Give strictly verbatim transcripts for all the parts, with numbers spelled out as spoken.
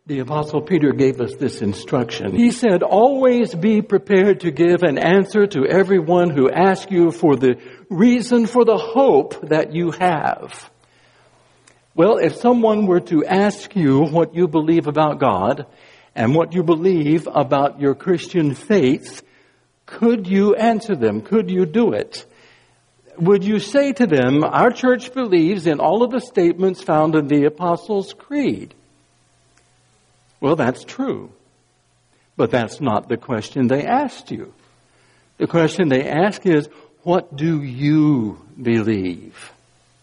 The Apostle Peter gave us this instruction. He said, always be prepared to give an answer to everyone who asks you for the reason for the hope that you have. Well, if someone were to ask you what you believe about God and what you believe about your Christian faith, could you answer them? Could you do it? Would you say to them, our church believes in all of the statements found in the Apostles' Creed? Well, that's true. But that's not the question they asked you. The question they ask is, what do you believe?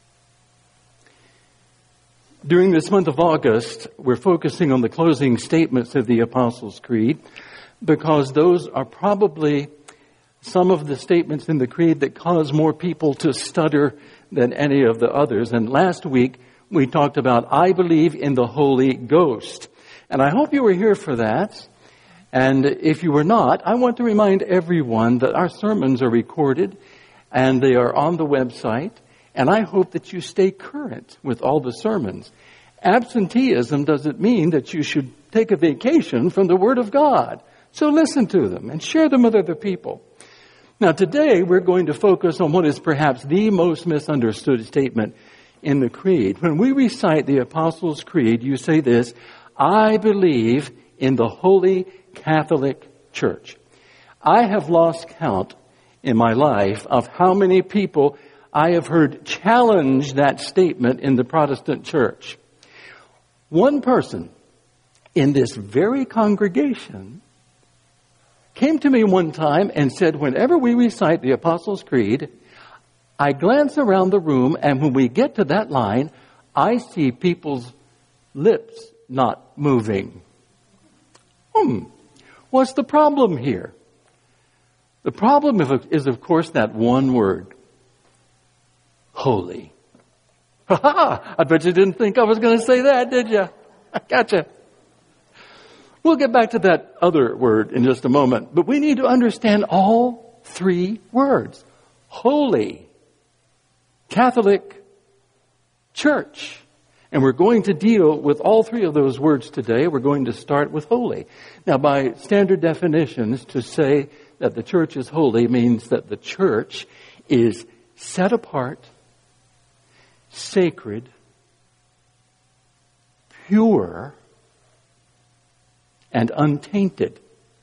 During this month of August, we're focusing on the closing statements of the Apostles' Creed because those are probably some of the statements in the Creed that cause more people to stutter than any of the others. And last week, we talked about, I believe in the Holy Ghost. And I hope you were here for that. And if you were not, I want to remind everyone that our sermons are recorded and they are on the website. And I hope that you stay current with all the sermons. Absenteeism doesn't mean that you should take a vacation from the Word of God. So listen to them and share them with other people. Now today we're going to focus on what is perhaps the most misunderstood statement in the Creed. When we recite the Apostles' Creed, you say this, I believe in the Holy Catholic Church. I have lost count in my life of how many people I have heard challenge that statement in the Protestant church. One person in this very congregation came to me one time and said, whenever we recite the Apostles' Creed, I glance around the room and when we get to that line, I see people's lips not moving. Hmm. What's the problem here? The problem is, of course, that one word. Holy. Ha ha! I bet you didn't think I was going to say that, did you? I gotcha. We'll get back to that other word in just a moment. But we need to understand all three words. Holy. Catholic. Church. And we're going to deal with all three of those words today. We're going to start with holy. Now, by standard definitions, to say that the church is holy means that the church is set apart, sacred, pure, and untainted.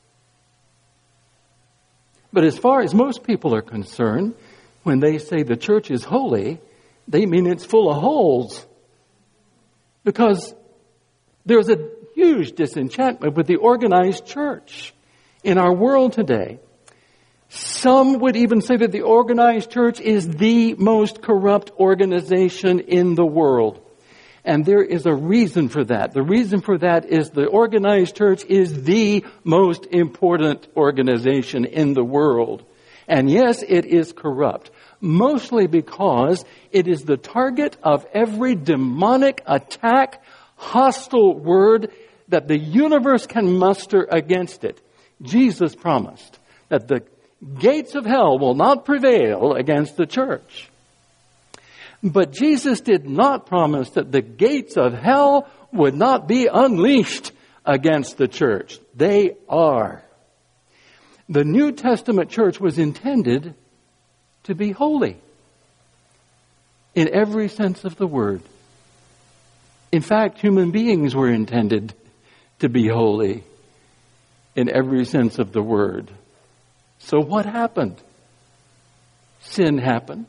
But as far as most people are concerned, when they say the church is holy, they mean it's full of holes. Because there's a huge disenchantment with the organized church in our world today. Some would even say that the organized church is the most corrupt organization in the world. And there is a reason for that. The reason for that is the organized church is the most important organization in the world. And yes, it is corrupt. Mostly because it is the target of every demonic attack, hostile word that the universe can muster against it. Jesus promised that the gates of hell will not prevail against the church. But Jesus did not promise that the gates of hell would not be unleashed against the church. They are. The New Testament church was intended to be holy in every sense of the word. In fact, human beings were intended to be holy in every sense of the word. So what happened? Sin happened.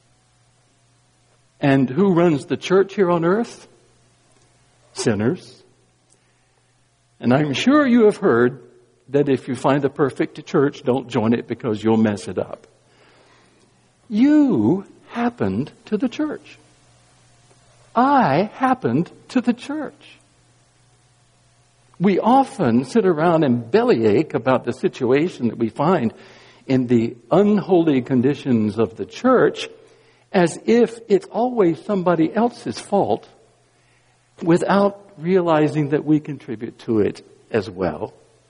And who runs the church here on earth? Sinners. And I'm sure you have heard that if you find a perfect church, don't join it because you'll mess it up. You happened to the church. I happened to the church. We often sit around and bellyache about the situation that we find in the unholy conditions of the church as if it's always somebody else's fault without realizing that we contribute to it as well.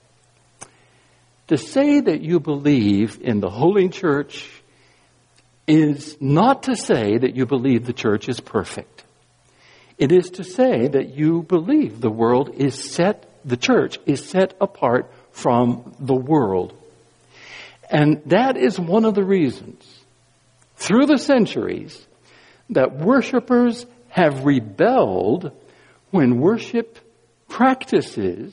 To say that you believe in the Holy Church is not to say that you believe the church is perfect. It is to say that you believe the world is set, the church is set apart from the world. And that is one of the reasons, through the centuries, that worshipers have rebelled when worship practices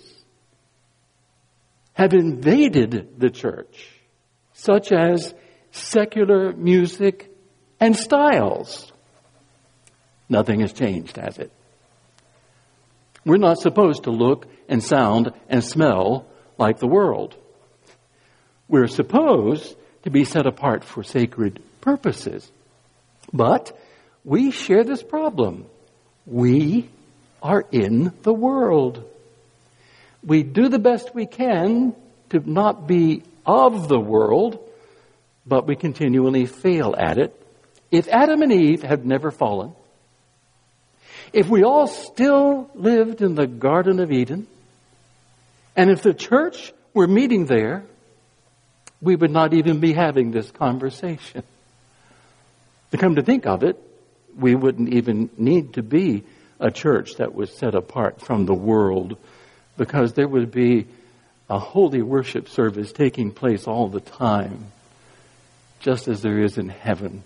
have invaded the church, such as secular music and styles. Nothing has changed, has it? We're not supposed to look and sound and smell like the world. We're supposed to be set apart for sacred purposes. But we share this problem. We are in the world. We do the best we can to not be of the world, but we continually fail at it. If Adam and Eve had never fallen, if we all still lived in the Garden of Eden, and if the church were meeting there, we would not even be having this conversation. To come to think of it, we wouldn't even need to be a church that was set apart from the world, because there would be a holy worship service taking place all the time, just as there is in heaven.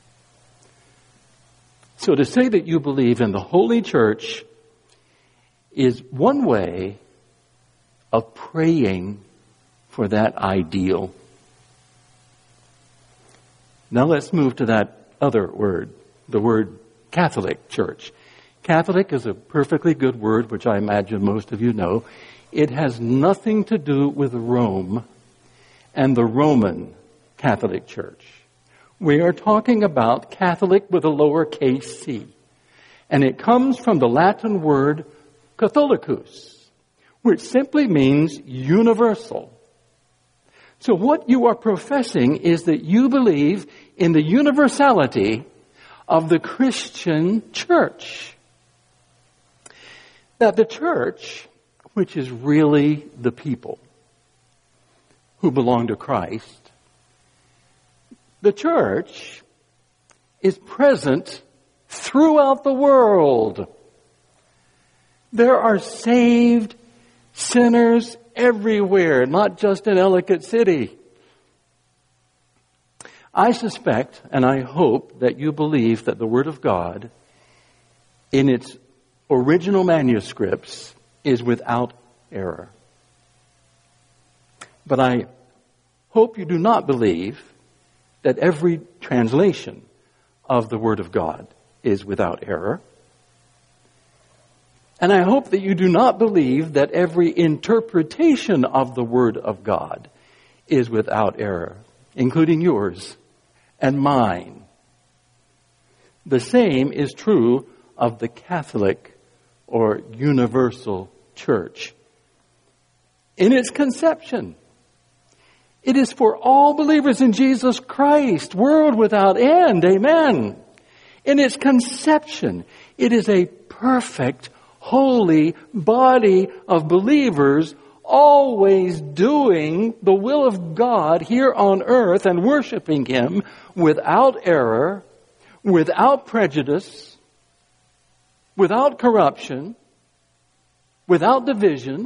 So to say that you believe in the holy church is one way of praying for that ideal. Now let's move to that other word, the word Catholic Church. Catholic is a perfectly good word, which I imagine most of you know. It has nothing to do with Rome and the Roman Catholic Church. We are talking about Catholic with a lowercase c. And it comes from the Latin word Catholicus, which simply means universal. So what you are professing is that you believe in the universality of the Christian church. That the church, which is really the people who belong to Christ, the church is present throughout the world. There are saved sinners everywhere, not just in Ellicott City. I suspect and I hope that you believe that the Word of God, in its original manuscripts, is without error. But I hope you do not believe that every translation of the Word of God is without error. And I hope that you do not believe that every interpretation of the Word of God is without error, including yours and mine. The same is true of the Catholic or universal church. In its conception, it is for all believers in Jesus Christ, world without end. Amen. In its conception, it is a perfect, holy body of believers always doing the will of God here on earth and worshiping Him without error, without prejudice, without corruption, without divisions.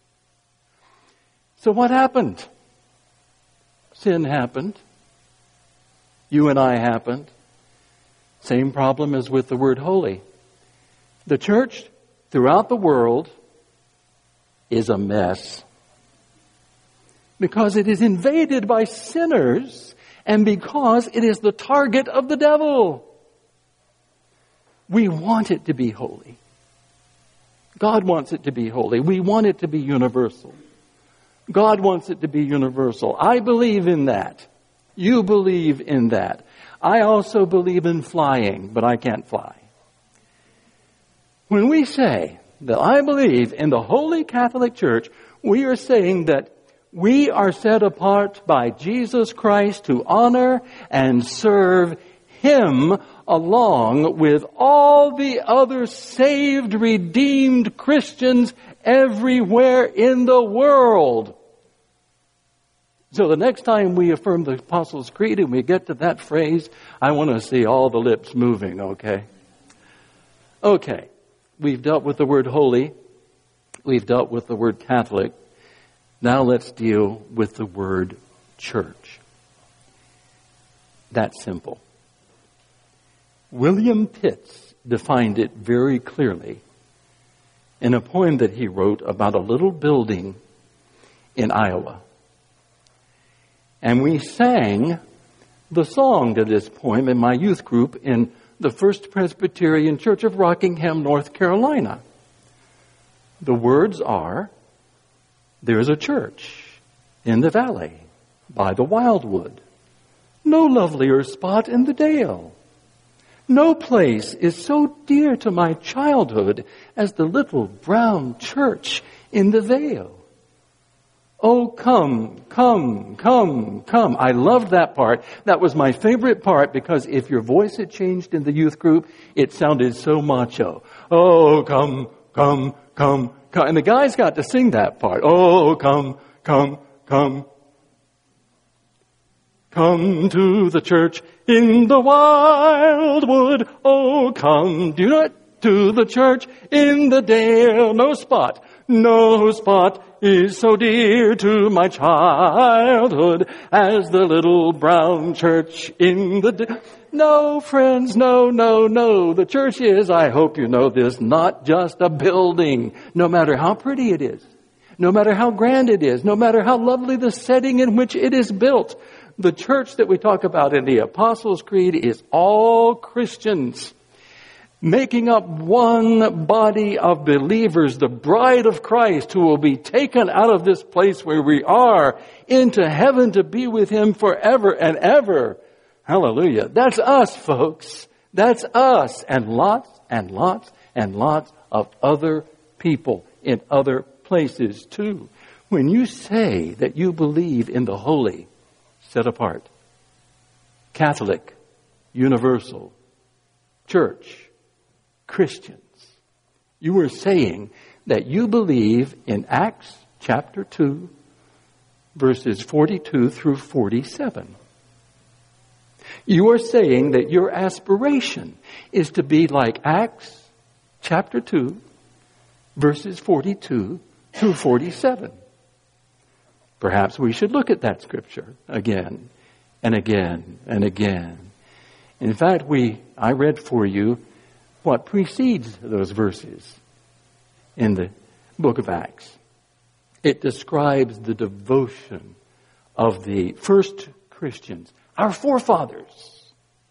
So what happened? Sin happened. You and I happened. Same problem as with the word holy. The church throughout the world is a mess because it is invaded by sinners and because it is the target of the devil. We want it to be holy. God wants it to be holy. We want it to be universal. God wants it to be universal. I believe in that. You believe in that. I also believe in flying, but I can't fly. When we say that I believe in the Holy Catholic Church, we are saying that we are set apart by Jesus Christ to honor and serve Him along with all the other saved, redeemed Christians everywhere in the world. So the next time we affirm the Apostles' Creed and we get to that phrase, I want to see all the lips moving, okay? Okay, we've dealt with the word holy. We've dealt with the word Catholic. Now let's deal with the word church. That's simple. William Pitts defined it very clearly in a poem that he wrote about a little building in Iowa. And we sang the song to this poem in my youth group in the First Presbyterian Church of Rockingham, North Carolina. The words are, there's a church in the valley by the wildwood, no lovelier spot in the dale. No place is so dear to my childhood as the little brown church in the vale. Oh, come, come, come, come. I loved that part. That was my favorite part because if your voice had changed in the youth group, it sounded so macho. Oh, come, come, come, come. And the guys got to sing that part. Oh, come, come, come. Come to the church in the wildwood. Oh, come, do not to the church in the dale. No spot, no spot is so dear to my childhood as the little brown church in the dale. No, friends, no, no, no. The church is, I hope you know this, not just a building, no matter how pretty it is, no matter how grand it is, no matter how lovely the setting in which it is built. The church that we talk about in the Apostles' Creed is all Christians making up one body of believers, the bride of Christ, who will be taken out of this place where we are into heaven to be with Him forever and ever. Hallelujah. That's us, folks. That's us. And lots and lots and lots of other people in other places too. When you say that you believe in the holy, set apart, Catholic, universal, church, Christians, you are saying that you believe in Acts chapter two, verses forty-two through forty-seven. You are saying that your aspiration is to be like Acts chapter two, verses forty-two through forty-seven. Perhaps we should look at that scripture again and again and again. In fact, we I read for you what precedes those verses in the book of Acts. It describes the devotion of the first Christians, our forefathers,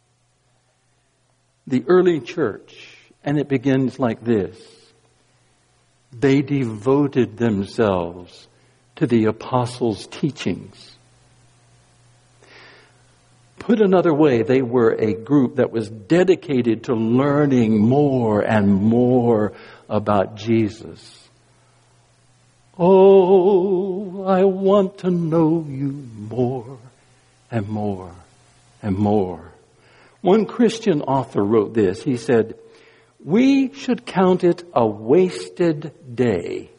the early church. And it begins like this. They devoted themselves to the apostles' teachings. Put another way, they were a group that was dedicated to learning more and more about Jesus. Oh, I want to know you more and more and more. One Christian author wrote this. He said, "We should count it a wasted day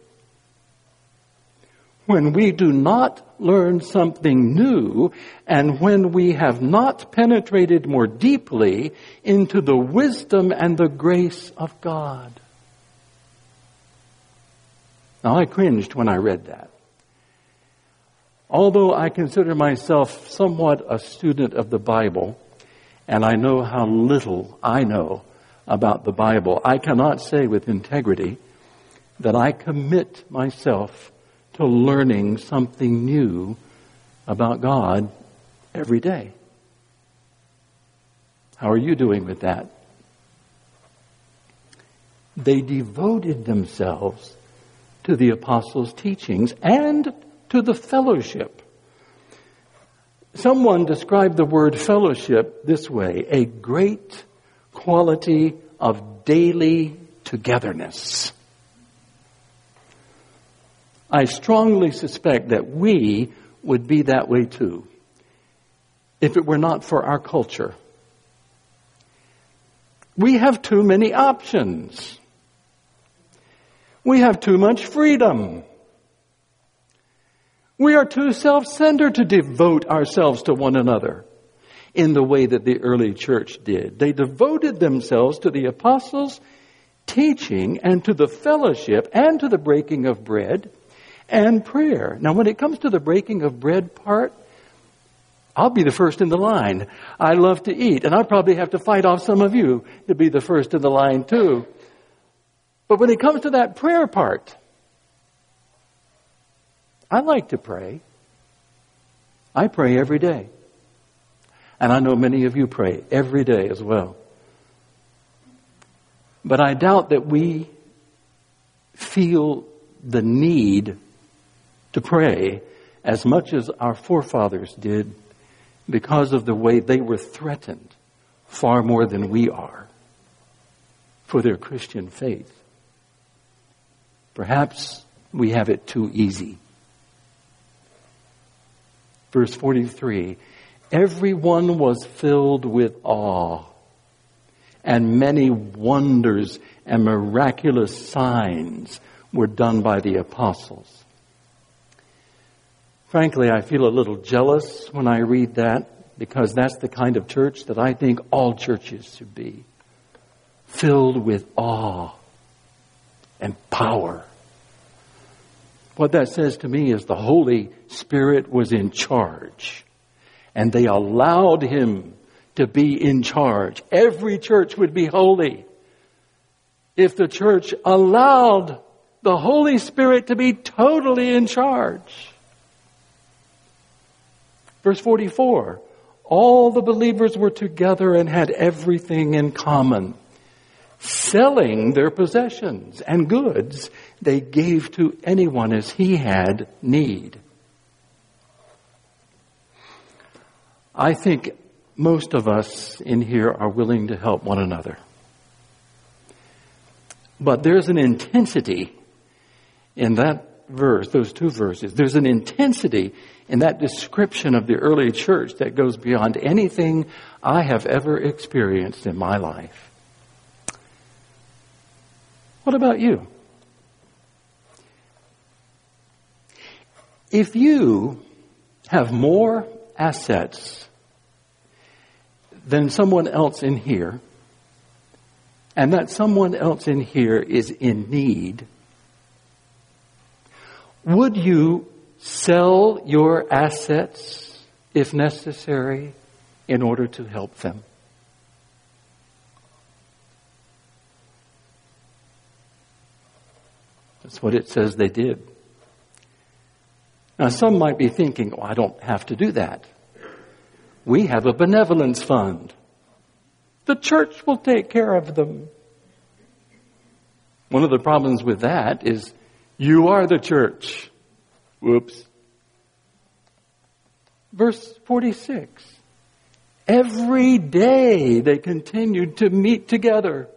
when we do not learn something new and when we have not penetrated more deeply into the wisdom and the grace of God." Now, I cringed when I read that. Although I consider myself somewhat a student of the Bible, and I know how little I know about the Bible, I cannot say with integrity that I commit myself to learning something new about God every day. How are you doing with that? They devoted themselves to the apostles' teachings and to the fellowship. Someone described the word fellowship this way: a great quality of daily togetherness. I strongly suspect that we would be that way too, if it were not for our culture. We have too many options. We have too much freedom. We are too self-centered to devote ourselves to one another in the way that the early church did. They devoted themselves to the apostles' teaching and to the fellowship and to the breaking of bread and prayer. Now, when it comes to the breaking of bread part, I'll be the first in the line. I love to eat, and I'll probably have to fight off some of you to be the first in the line too. But when it comes to that prayer part, I like to pray. I pray every day. And I know many of you pray every day as well. But I doubt that we feel the need to pray as much as our forefathers did because of the way they were threatened far more than we are for their Christian faith. Perhaps we have it too easy. Verse forty-three, everyone was filled with awe, and many wonders and miraculous signs were done by the apostles. Frankly, I feel a little jealous when I read that, because that's the kind of church that I think all churches should be. Filled with awe and power. What that says to me is the Holy Spirit was in charge, and they allowed Him to be in charge. Every church would be holy if the church allowed the Holy Spirit to be totally in charge. Verse forty-four, all the believers were together and had everything in common. Selling their possessions and goods, they gave to anyone as he had need. I think most of us in here are willing to help one another. But there's an intensity in that verse, those two verses. There's an intensity in that description of the early church that goes beyond anything I have ever experienced in my life. What about you? If you have more assets than someone else in here, and that someone else in here is in need, would you sell your assets, if necessary, in order to help them? That's what it says they did. Now, some might be thinking, oh, I don't have to do that. We have a benevolence fund. The church will take care of them. One of the problems with that is you are the church. Whoops. Verse forty-six. Every day they continued to meet together.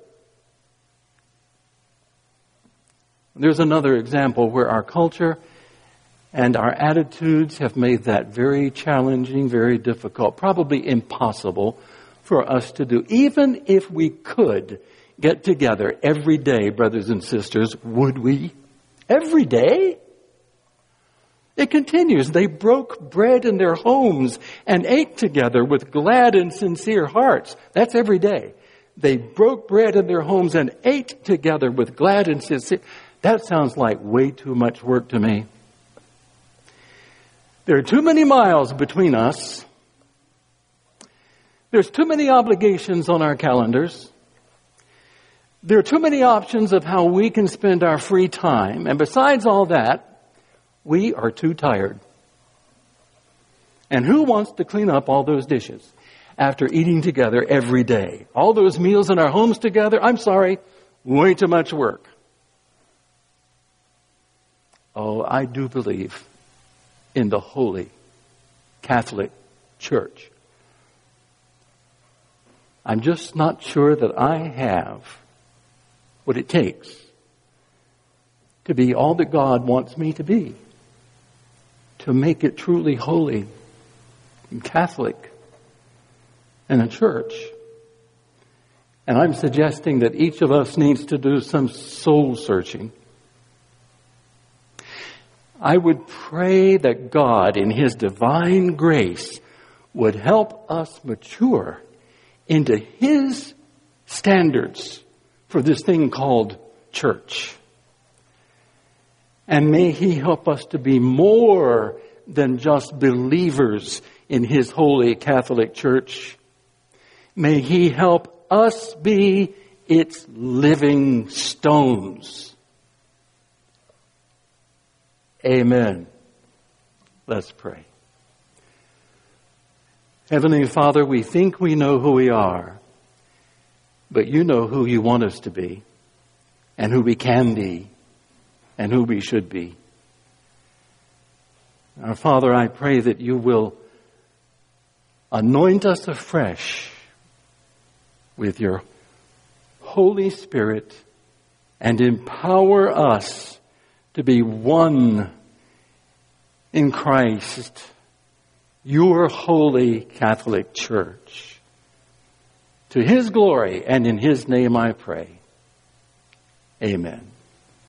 There's another example where our culture and our attitudes have made that very challenging, very difficult, probably impossible for us to do. Even if we could get together every day, brothers and sisters, would we? Every day? It continues. They broke bread in their homes and ate together with glad and sincere hearts. That's every day. They broke bread in their homes and ate together with glad and sincere. That sounds like way too much work to me. There are too many miles between us. There's too many obligations on our calendars. There are too many options of how we can spend our free time. And besides all that, we are too tired. And who wants to clean up all those dishes after eating together every day? All those meals in our homes together, I'm sorry, way too much work. Oh, I do believe in the Holy Catholic Church. I'm just not sure that I have what it takes to be all that God wants me to be, to make it truly holy and Catholic and a church. And I'm suggesting that each of us needs to do some soul searching. I would pray that God, in His divine grace, would help us mature into His standards for this thing called church. And may He help us to be more than just believers in His holy Catholic Church. May He help us be its living stones. Amen. Let's pray. Heavenly Father, we think we know who we are, but You know who You want us to be, and who we can be, and who we should be. Our Father, I pray that You will anoint us afresh with Your Holy Spirit and empower us to be one in Christ, Your holy Catholic Church. To His glory and in His name I pray. Amen.